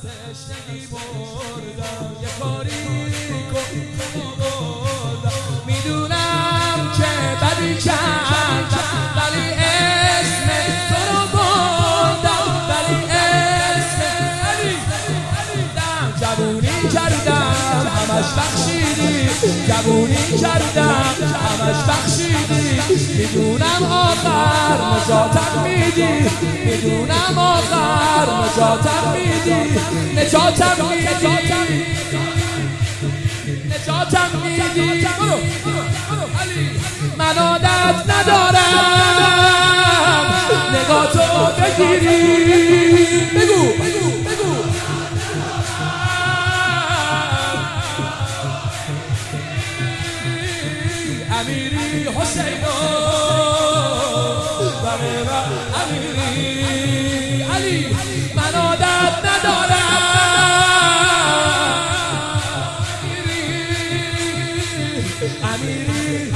تشنگی مردم یه کاری کن مردم میدونم که بدی کردم ولی اسم تو رو بردم ولی اسم جوونی کردم همش بخشیدی جوونی کردم همش بخشیدی میدونم آخر نجاتم میدی میدونم آخر نجاتم میدی نجاتم میدی نجاتم میدی من عادت ندارم نگاه تو بگیری بگو امیری حسینو امیری علی من عادت ندارم امیری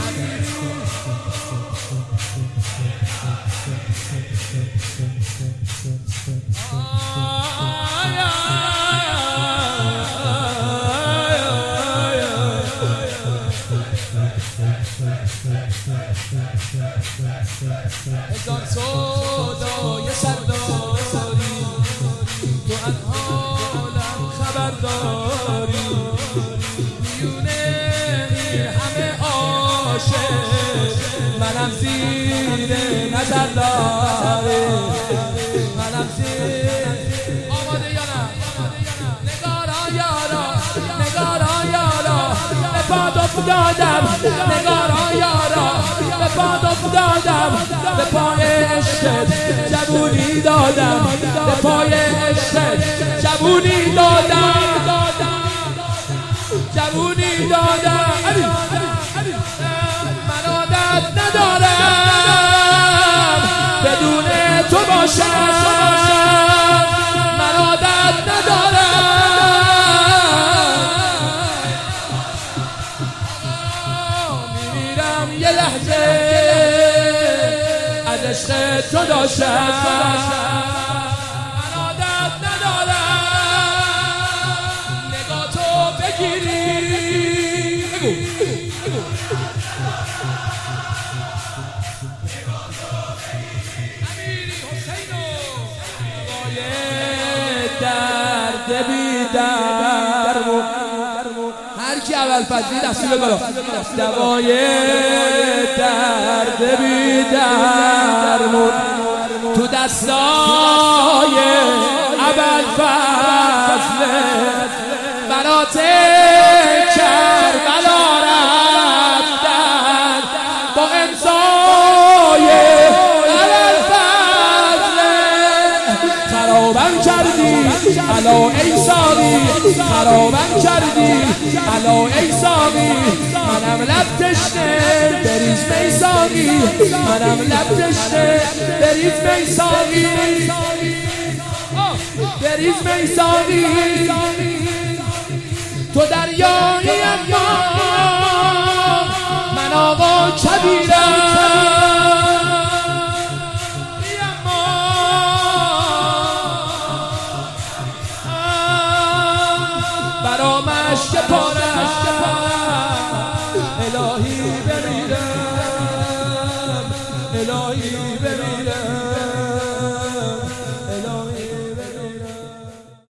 هزار سودای سرداری تو از حالم خبر داری میونه همه عاشق منم زیر نظر داری منم زیر آماده یا نه نگارا یارا نگارا یارا به پاد افتادم نگارا یارا به پاد افتادم به پای عشقت جوونی دادم به پای عشقت جوونی دادم جوونی دادم من عادت ندارم بدون تو باشم من عادت ندارم میمیرم یه لحظه عشق تو داشتم من عادت ندارم نگاه تو بگیری امیری حسینو دوای درد بی درمون هر کی اول فضلی دستی بگلا دوای درد بی درمون تو دستای ابوالفضل برات کربلا رفتن با امضای ابوالفضل خرابم کردی الا ای ساقی خرابم کردی الا ای ساقی منم لب تشنه بریز می ساقی منم لب تشنه بریز می ساقی بریز می ساقی تو دریایی اما من آقا کبیرم